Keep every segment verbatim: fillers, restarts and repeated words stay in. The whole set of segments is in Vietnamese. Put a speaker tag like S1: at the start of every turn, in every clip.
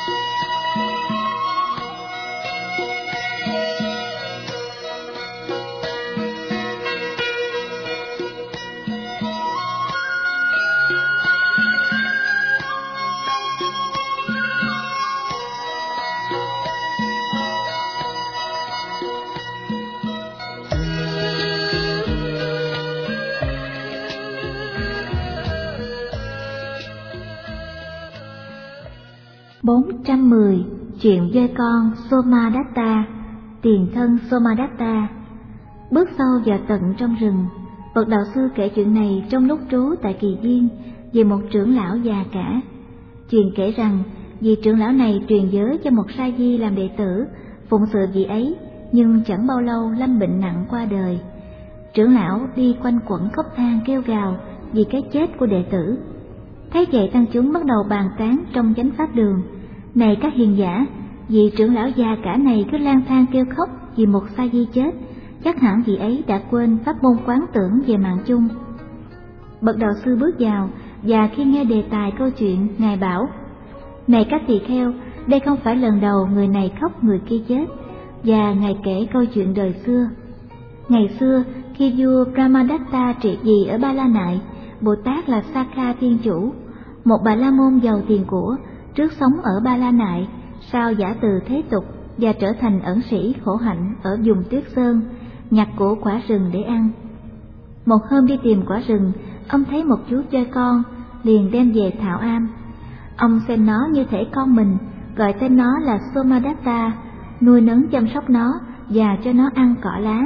S1: bốn trăm mười. Chuyện voi con Somadatta, tiền thân Somadatta. Bước sâu vào tận trong rừng, bậc đạo sư kể chuyện này trong lúc trú tại Kỳ Viên về một trưởng lão già cả. Chuyện kể rằng vị trưởng lão này truyền giới cho một sa di làm đệ tử, phụng sự vị ấy, nhưng chẳng bao lâu lâm bệnh nặng qua đời. Trưởng lão đi quanh quẩn khóc than kêu gào vì cái chết của đệ tử. Thấy vậy tăng chúng bắt đầu bàn tán trong chánh pháp đường: này các hiền giả, vị trưởng lão già cả này cứ lang thang kêu khóc vì một sa di chết, chắc hẳn vị ấy đã quên pháp môn quán tưởng về mạng chung. Bậc đạo sư bước vào, và khi nghe đề tài câu chuyện, ngài bảo: này các tỳ kheo, đây không phải lần đầu người này khóc người kia chết. Và ngài kể câu chuyện đời xưa. Ngày xưa, khi vua Brahmadatta trị vì ở Ba La Nại, Bồ Tát là Sakha Thiên Chủ, một bà la môn giàu tiền của, trước sống ở Ba La Nại, sau giả từ thế tục và trở thành ẩn sĩ khổ hạnh ở vùng Tuyết Sơn, nhặt của quả rừng để ăn. Một hôm đi tìm quả rừng, ông thấy một chú voi con, liền đem về thảo am. Ông xem nó như thể con mình, gọi tên nó là Somadatta, nuôi nấng chăm sóc nó và cho nó ăn cỏ lá.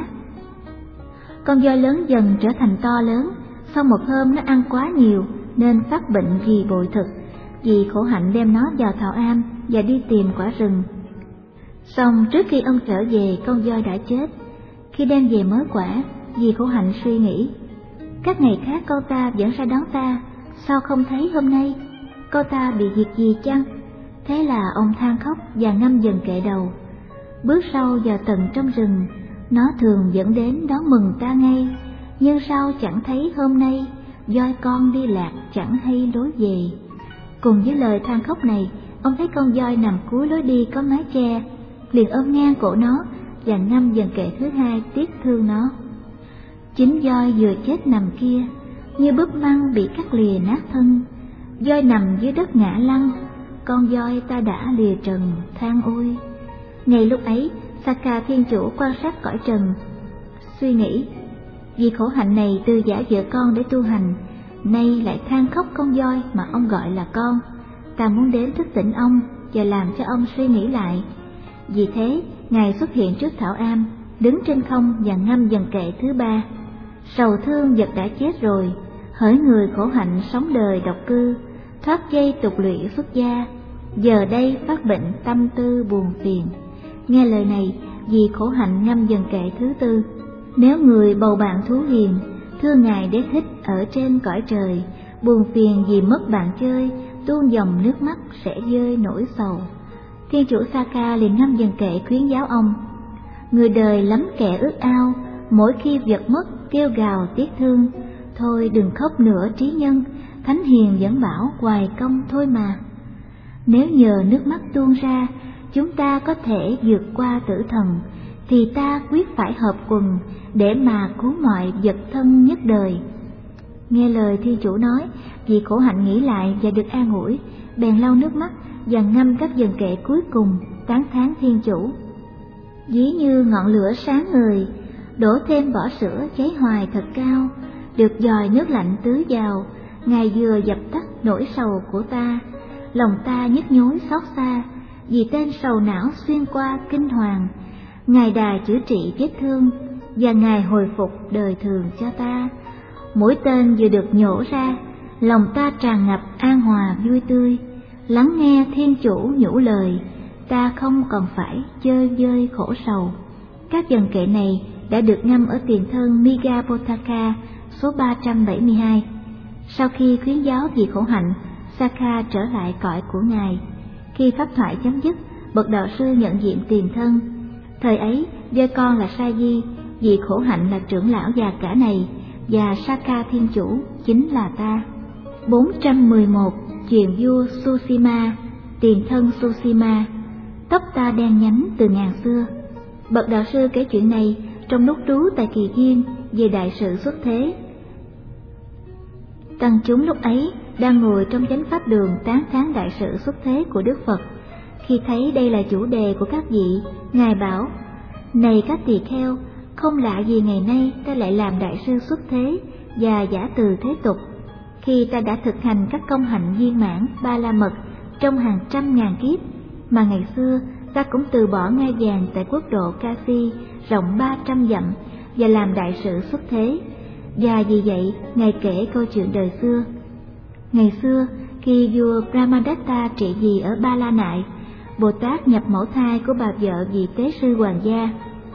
S1: Con voi lớn dần trở thành to lớn. Sau một hôm nó ăn quá nhiều nên phát bệnh vì bội thực. Vì khổ hạnh đem nó vào thảo am và đi tìm quả rừng. Xong trước khi ông trở về, con voi đã chết. Khi đem về mớ quả, vì khổ hạnh suy nghĩ: các ngày khác con ta vẫn ra đón ta, sao không thấy hôm nay? Con ta bị việc gì chăng? Thế là ông than khóc và ngâm dần kệ đầu. Bước sâu vào tận trong rừng, nó thường dẫn đến đón mừng ta ngay, nhưng sao chẳng thấy hôm nay, voi con đi lạc chẳng hay lối về. Cùng với lời than khóc này, ông thấy con voi nằm cuối lối đi có mái che, liền ôm ngang cổ nó và ngâm dần kệ thứ hai tiếc thương nó. Chính voi vừa chết nằm kia, như búp măng bị cắt lìa nát thân. Voi nằm dưới đất ngã lăn, con voi ta đã lìa trần than ôi. Ngay lúc ấy, Sakha Thiên Chủ quan sát cõi trần, suy nghĩ: vì khổ hạnh này từ giả vợ con để tu hành, nay lại than khóc con voi mà ông gọi là con. Ta muốn đến thức tỉnh ông và làm cho ông suy nghĩ lại. Vì thế, ngài xuất hiện trước thảo am, đứng trên không và ngâm dần kệ thứ ba: sầu thương vật đã chết rồi, hỡi người khổ hạnh sống đời độc cư, thoát dây tục lụy xuất gia, giờ đây phát bệnh tâm tư buồn phiền. Nghe lời này, vì khổ hạnh ngâm dần kệ thứ tư: nếu người bầu bạn thú hiền, thương ngài đế thích ở trên cõi trời, buồn phiền vì mất bạn chơi, tuôn dòng nước mắt sẽ rơi nỗi sầu. Thiên chủ Sakha liền ngâm dần kệ khuyến giáo ông: người đời lắm kẻ ước ao, mỗi khi vật mất kêu gào tiếc thương, thôi đừng khóc nữa trí nhân, thánh hiền vẫn bảo hoài công thôi mà. Nếu nhờ nước mắt tuôn ra, chúng ta có thể vượt qua tử thần, thì ta quyết phải hợp quần để mà cứu mọi vật thân nhất đời. Nghe lời thiên chủ nói, vì khổ hạnh nghĩ lại và được an ủi, bèn lau nước mắt và ngâm các dần kệ cuối cùng tán thán thiên chủ: ví như ngọn lửa sáng ngời, đổ thêm vỏ sữa cháy hoài thật cao, được dòi nước lạnh tưới vào, ngài vừa dập tắt nỗi sầu của ta. Lòng ta nhức nhối xót xa, vì tên sầu não xuyên qua kinh hoàng. Ngài đà chữa trị vết thương, và ngài hồi phục đời thường cho ta. Mũi tên vừa được nhổ ra, lòng ta tràn ngập an hòa vui tươi. Lắng nghe thiên chủ nhủ lời, ta không còn phải chơi vơi khổ sầu. Các dần kệ này đã được ngâm ở tiền thân Migapotaka số ba trăm bảy mươi hai. Sau khi khuyến giáo vì khổ hạnh, Sakha trở lại cõi của ngài. Khi pháp thoại chấm dứt, bậc đạo sư nhận diện tiền thân. Thời ấy, voi con là Sa Di, vị khổ hạnh là trưởng lão già cả này, và Sakha Thiên Chủ chính là ta. bốn trăm mười một. Chuyện vua Sushima, tiền thân Susima, tóc ta đen nhánh từ ngàn xưa. Bậc đạo sư kể chuyện này trong lúc trú tại Kỳ Viên về đại sự xuất thế. Tăng chúng lúc ấy đang ngồi trong chánh pháp đường tán thán đại sự xuất thế của Đức Phật. Khi thấy đây là chủ đề của các vị, Ngài bảo: này các tỳ kheo, không lạ gì ngày nay ta lại làm đại sư xuất thế và giả từ thế tục, khi ta đã thực hành các công hạnh viên mãn ba la mật trong hàng trăm ngàn kiếp, mà ngày xưa ta cũng từ bỏ ngai vàng tại quốc độ Kasi rộng ba trăm dặm và làm đại sự xuất thế. Và vì vậy Ngài kể câu chuyện đời xưa. Ngày xưa khi vua Brahmadatta trị vì ở Ba La Nại, Bồ Tát nhập mẫu thai của bà vợ vị tế sư hoàng gia.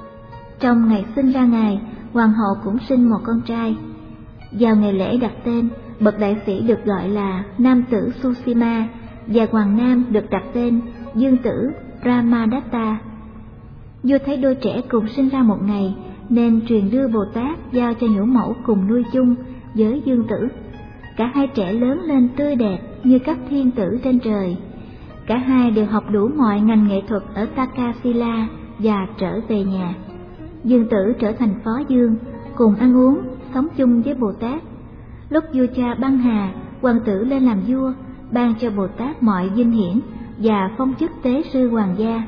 S1: Trong ngày sinh ra Ngài, hoàng hậu cũng sinh một con trai. Vào ngày lễ đặt tên, bậc đại sĩ được gọi là nam tử Susima và hoàng nam được đặt tên dương tử Brahmadatta. Vua thấy đôi trẻ cùng sinh ra một ngày nên truyền đưa Bồ Tát giao cho nhũ mẫu cùng nuôi chung với dương tử. Cả hai trẻ lớn lên tươi đẹp như các thiên tử trên trời. Cả hai đều học đủ mọi ngành nghệ thuật ở Takasila và trở về nhà. Dương tử trở thành phó dương, cùng ăn uống, sống chung với Bồ Tát. Lúc vua cha băng hà, hoàng tử lên làm vua, ban cho Bồ Tát mọi vinh hiển và phong chức tế sư hoàng gia.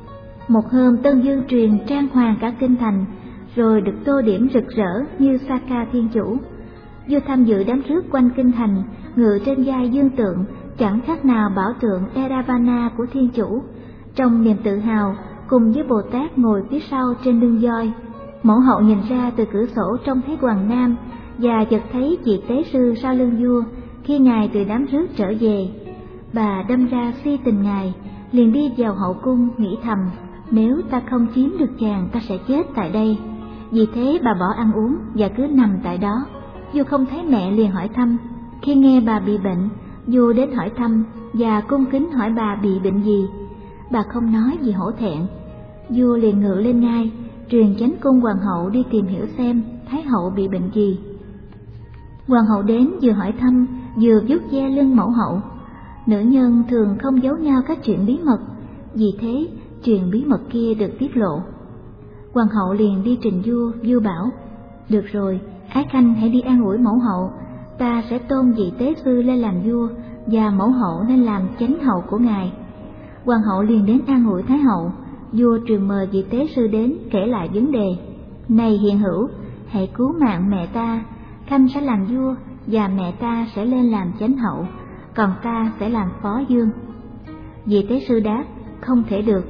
S1: Một hôm Tân Dương truyền trang hoàng cả kinh thành, rồi được tô điểm rực rỡ như Saka Thiên Chủ. Vua tham dự đám rước quanh kinh thành, ngự trên vai dương tượng, chẳng khác nào bảo tượng Eravana của Thiên Chủ. Trong niềm tự hào, cùng với Bồ Tát ngồi phía sau trên lưng voi. Mẫu hậu nhìn ra từ cửa sổ trông thấy hoàng nam và chợt thấy vị tế sư sau lưng vua khi ngài từ đám rước trở về. Bà đâm ra si tình ngài, liền đi vào hậu cung nghĩ thầm: nếu ta không chiếm được chàng ta sẽ chết tại đây. Vì thế bà bỏ ăn uống và cứ nằm tại đó. Vua không thấy mẹ liền hỏi thăm. Khi nghe bà bị bệnh, vua đến hỏi thăm và cung kính hỏi bà bị bệnh gì. Bà không nói gì hổ thẹn. Vua liền ngự lên ngai, truyền chánh cung hoàng hậu đi tìm hiểu xem thái hậu bị bệnh gì. Hoàng hậu đến vừa hỏi thăm vừa vuốt ve lưng mẫu hậu. Nữ nhân thường không giấu nhau các chuyện bí mật, vì thế chuyện bí mật kia được tiết lộ. Hoàng hậu liền đi trình vua. Vua bảo: được rồi, Ái Khanh hãy đi an ủi mẫu hậu, ta sẽ tôn vị tế sư lên làm vua và mẫu hậu nên làm chánh hậu của ngài. Hoàng hậu liền đến an ủi thái hậu. Vua truyền mời vị tế sư đến kể lại vấn đề. Này hiền hữu, hãy cứu mạng mẹ ta, Khanh sẽ làm vua và mẹ ta sẽ lên làm chánh hậu, còn ta sẽ làm phó dương. Vị tế sư đáp: không thể được.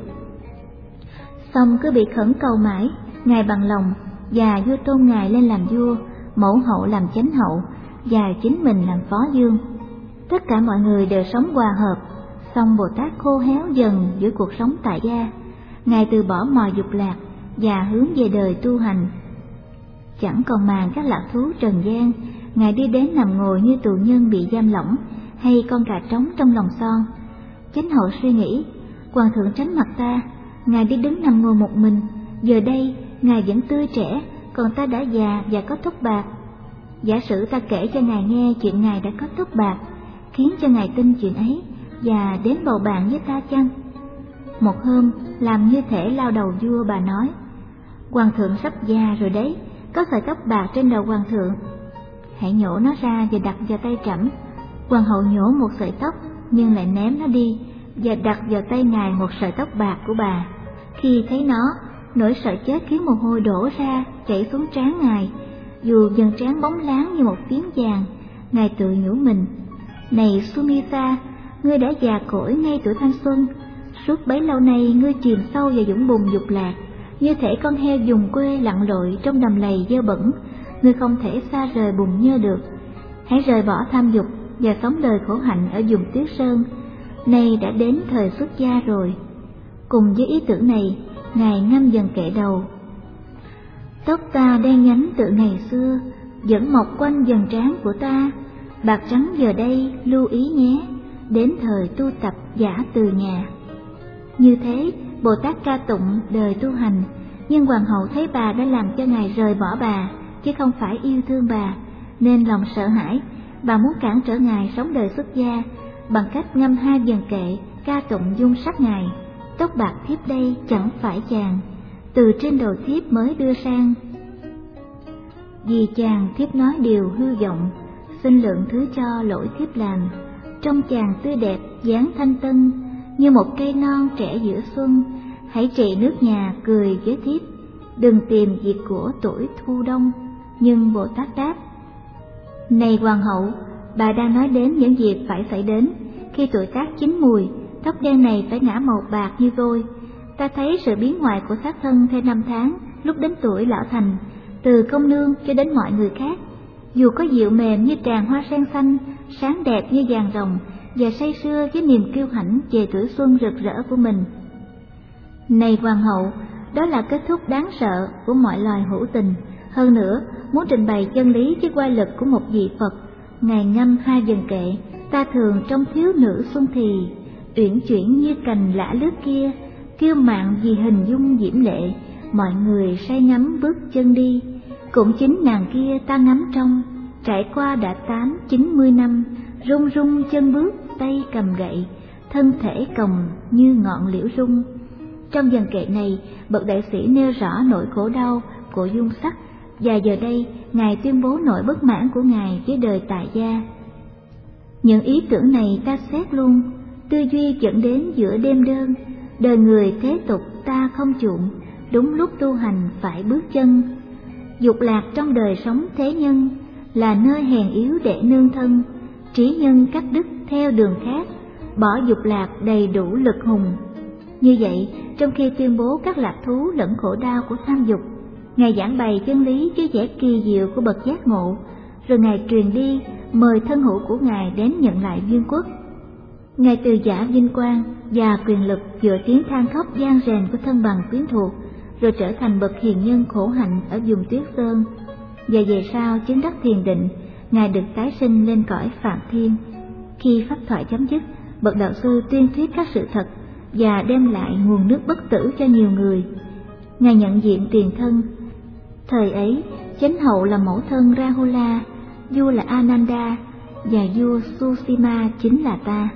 S1: Xong cứ bị khẩn cầu mãi, ngài bằng lòng và vua tôn ngài lên làm vua, mẫu hậu làm chánh hậu và chính mình làm phó dương. Tất cả mọi người đều sống hòa hợp. Xong Bồ Tát khô héo dần giữa cuộc sống tại gia. Ngài từ bỏ mọi dục lạc và hướng về đời tu hành. Chẳng còn màng các lạc thú trần gian, ngài đi đến nằm ngồi như tù nhân bị giam lỏng hay con gà trống trong lòng son. Chánh hậu suy nghĩ: hoàng thượng tránh mặt ta, ngài đi đứng nằm ngồi một mình. Giờ đây ngài vẫn tươi trẻ, còn ta đã già và có tóc bạc. Giả sử ta kể cho ngài nghe chuyện ngài đã có tóc bạc, khiến cho ngài tin chuyện ấy và đến bầu bạn với ta chăng? Một hôm làm như thể lao đầu vua, bà nói: hoàng thượng sắp già rồi đấy, có sợi tóc bạc trên đầu hoàng thượng, hãy nhổ nó ra và đặt vào tay trẫm. Hoàng hậu nhổ một sợi tóc nhưng lại ném nó đi và đặt vào tay ngài một sợi tóc bạc của bà. Khi thấy nó, nỗi sợ chết khiến mồ hôi đổ ra chảy xuống trán ngài, dù dần trán bóng láng như một phiến vàng. Ngài tự nhủ mình: này Sumita, ngươi đã già cỗi ngay tuổi thanh xuân, suốt bấy lâu nay ngươi chìm sâu vào vũng bùn dục lạc, như thể con heo vùng quê lặn lội trong đầm lầy dơ bẩn. Ngươi không thể xa rời bùn nhơ được. Hãy rời bỏ tham dục và sống đời khổ hạnh ở vùng Tuyết Sơn. Nay đã đến thời xuất gia rồi. Cùng với ý tưởng này, ngài ngâm dần kệ đầu: tóc ta đen nhánh từ ngày xưa, vẫn mọc quanh dần trán của ta. Bạc trắng giờ đây lưu ý nhé, đến thời tu tập giả từ nhà. Như thế Bồ Tát ca tụng đời tu hành, nhưng hoàng hậu thấy bà đã làm cho ngài rời bỏ bà, chứ không phải yêu thương bà, nên lòng sợ hãi. Bà muốn cản trở ngài sống đời xuất gia bằng cách ngâm hai dần kệ ca tụng dung sắc Ngài. Tóc bạc thiếp đây chẳng phải chàng, từ trên đầu thiếp mới đưa sang. Vì chàng thiếp nói điều hư vọng, xin lượng thứ cho lỗi thiếp làm. Trong chàng tươi đẹp dáng thanh tân, như một cây non trẻ giữa xuân. Hãy trị nước nhà cười với thiếp, đừng tìm việc của tuổi thu đông. Nhưng Bồ Tát đáp: Này hoàng hậu, bà đang nói đến những việc phải xảy đến. Khi tuổi tác chín mùi, tóc đen này phải ngả màu bạc như vôi. Ta thấy sự biến hoại của xác thân theo năm tháng, lúc đến tuổi lão thành, từ công nương cho đến mọi người khác. Dù có dịu mềm như tràng hoa sen xanh, sáng đẹp như vàng rồng, và say sưa với niềm kiêu hãnh về tuổi xuân rực rỡ của mình. Này hoàng hậu, đó là kết thúc đáng sợ của mọi loài hữu tình. Hơn nữa, muốn trình bày chân lý với oai lực của một vị Phật, Ngài ngâm hai dần kệ: Ta thường trong thiếu nữ xuân thì, uyển chuyển như cành lã lướt kia, kiêu mạn vì hình dung diễm lệ, mọi người say ngắm bước chân đi. Cũng chính nàng kia ta ngắm trong, trải qua đã tám chín mươi năm, rung rung chân bước, tay cầm gậy, thân thể còng như ngọn liễu rung. Trong dần kệ này, bậc đại sĩ nêu rõ nỗi khổ đau của dung sắc, và giờ đây Ngài tuyên bố nỗi bất mãn của Ngài với đời tại gia. Những ý tưởng này ta xét luôn, tư duy dẫn đến giữa đêm đơn. Đời người thế tục ta không chuộng, đúng lúc tu hành phải bước chân. Dục lạc trong đời sống thế nhân, là nơi hèn yếu để nương thân. Trí nhân cắt đứt theo đường khác, bỏ dục lạc đầy đủ lực hùng. Như vậy, trong khi tuyên bố các lạc thú lẫn khổ đau của tham dục, Ngài giảng bày chân lý với vẻ kỳ diệu của bậc giác ngộ, rồi Ngài truyền đi, mời thân hữu của Ngài đến nhận lại viên quốc. Ngài từ giả vinh quang và quyền lực dựa tiếng than khóc gian rền của thân bằng quyến thuộc, rồi trở thành bậc hiền nhân khổ hạnh ở vùng Tuyết Sơn. Và về sau chứng đắc thiền định, Ngài được tái sinh lên cõi Phạm Thiên. Khi pháp thoại chấm dứt, bậc đạo sư tuyên thuyết các sự thật và đem lại nguồn nước bất tử cho nhiều người. Ngài nhận diện tiền thân. Thời ấy, chánh hậu là mẫu thân Rahula, vua là Ananda, và vua Susima chính là ta.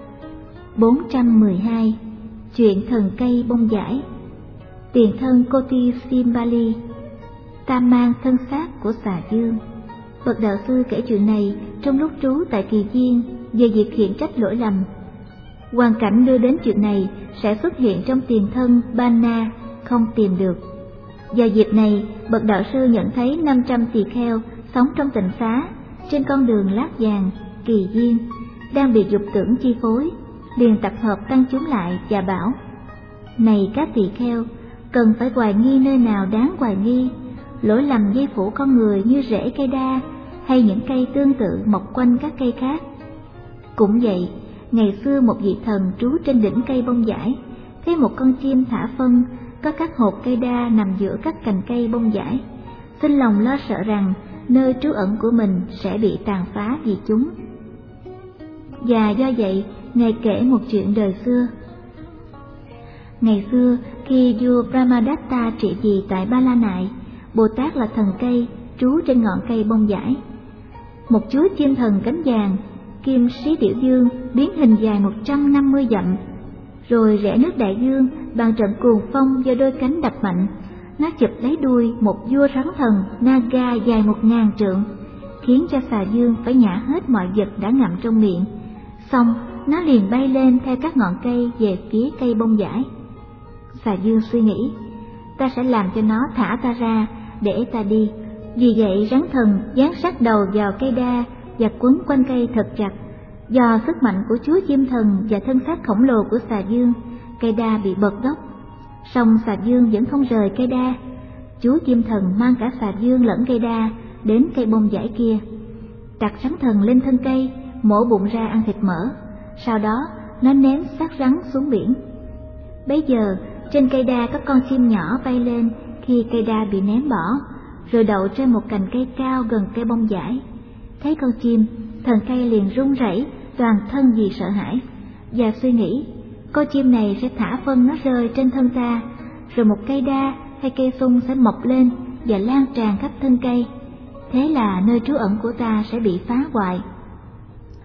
S1: bốn trăm mười hai. Chuyện thần cây bông dải. Tiền thân Koti Simbali. Ta mang thân xác của xà dương. Bậc đạo sư kể chuyện này trong lúc trú tại Kỳ Viên về việc khiển trách lỗi lầm. Hoàn cảnh đưa đến chuyện này sẽ xuất hiện trong tiền thân Bana không tìm được. Vào dịp này, bậc đạo sư nhận thấy năm trăm tỳ kheo sống trong tịnh xá trên con đường Lát Vàng, Kỳ Viên, đang bị dục tưởng chi phối, liền tập hợp tăng chúng lại và bảo: Này các tỳ kheo, cần phải hoài nghi nơi nào đáng hoài nghi, lỗi lầm dây phủ con người như rễ cây đa hay những cây tương tự mọc quanh các cây khác. Cũng vậy, ngày xưa một vị thần trú trên đỉnh cây bông dải, thấy một con chim thả phân có các hột cây đa nằm giữa các cành cây bông dải, sinh lòng lo sợ rằng nơi trú ẩn của mình sẽ bị tàn phá vì chúng. Và do vậy, Ngài kể một chuyện đời xưa. Ngày xưa, khi vua Brahmadatta trị vì tại Ba La Nại, Bồ Tát là thần cây trú trên ngọn cây bông dải. Một chú chim thần cánh vàng, kim sĩ điểu dương, biến hình dài một trăm năm mươi dặm, rồi rẽ nước đại dương bằng trận cuồng phong do đôi cánh đập mạnh. Nó chụp lấy đuôi một vua rắn thần Naga dài một ngàn trượng, khiến cho xà dương phải nhả hết mọi vật đã ngậm trong miệng. Xong, nó liền bay lên theo các ngọn cây về phía cây bông dải. Xà dương suy nghĩ: ta sẽ làm cho nó thả ta ra để ta đi. Vì vậy rắn thần dán sát đầu vào cây đa và quấn quanh cây thật chặt. Do sức mạnh của chúa chim thần và thân xác khổng lồ của xà dương, cây đa bị bật gốc. Song xà dương vẫn không rời cây đa. Chúa chim thần mang cả xà dương lẫn cây đa đến cây bông dải kia, đặt rắn thần lên thân cây, mổ bụng ra ăn thịt mỡ. Sau đó nó ném xác rắn xuống biển. Bấy giờ trên cây đa có con chim nhỏ bay lên khi cây đa bị ném bỏ, rồi đậu trên một cành cây cao gần cây bông dải. Thấy con chim, thần cây liền run rẩy toàn thân vì sợ hãi, và suy nghĩ: con chim này sẽ thả phân nó rơi trên thân ta, rồi một cây đa hay cây sung sẽ mọc lên và lan tràn khắp thân cây. Thế là nơi trú ẩn của ta sẽ bị phá hoại.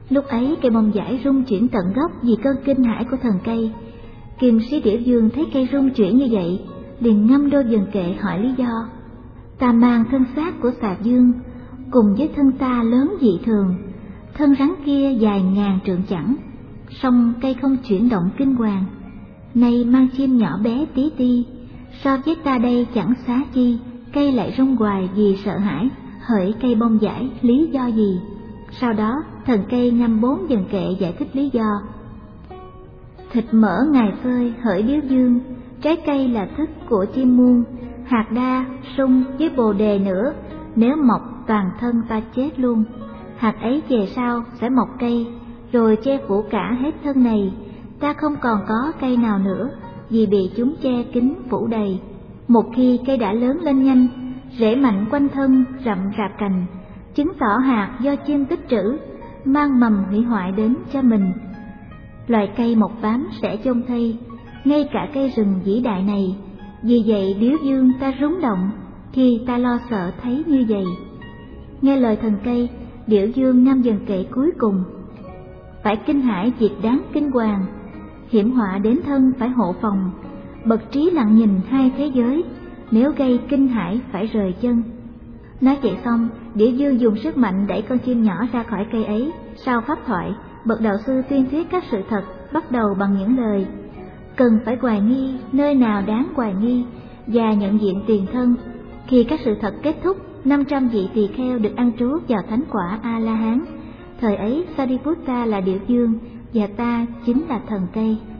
S1: Lúc ấy cây bông dải rung chuyển tận gốc vì cơn kinh hãi của thần cây. Kim sĩ Điểu Dương thấy cây rung chuyển như vậy, liền ngâm đôi vần kệ hỏi lý do. Ta mang thân xác của xà dương, cùng với thân ta lớn dị thường, thân rắn kia dài ngàn trượng chẳng, song cây không chuyển động kinh hoàng. Nay mang chim nhỏ bé tí ti, so với ta đây chẳng xá chi, cây lại rung hoài vì sợ hãi, hỡi cây bông dải lý do gì? Sau đó thần cây ngâm bốn vần kệ giải thích lý do. Thịt mỡ ngài phơi hỡi Điếu Dương, trái cây là thức của chim muôn, hạt đa, sung với bồ đề nữa, nếu mọc toàn thân ta chết luôn. Hạt ấy về sau sẽ mọc cây, rồi che phủ cả hết thân này, ta không còn có cây nào nữa, vì bị chúng che kín phủ đầy. Một khi cây đã lớn lên nhanh, rễ mạnh quanh thân rậm rạp cành, chứng tỏ hạt do chim tích trữ, mang mầm hủy hoại đến cho mình. Loài cây mọc bám sẽ chôn thây, ngay cả cây rừng vĩ đại này. Vì vậy Điếu Dương ta rúng động khi ta lo sợ thấy như vậy. Nghe lời thần cây, Điểu Dương ngâm vần kệ cuối cùng. Phải kinh hãi việc đáng kinh hoàng, hiểm họa đến thân phải hộ phòng. Bậc trí lặng nhìn hai thế giới, nếu gây kinh hãi phải rời chân. Nói vậy xong, Điểu Dương dùng sức mạnh đẩy con chim nhỏ ra khỏi cây ấy. Sau pháp thoại, bậc đạo sư tuyên thuyết các sự thật, bắt đầu bằng những lời: cần phải hoài nghi nơi nào đáng hoài nghi, và nhận diện tiền thân. Khi các sự thật kết thúc, năm trăm vị tỳ kheo được ăn trú vào thánh quả A La Hán. Thời ấy Sariputta là Điểu Dương và ta chính là thần cây.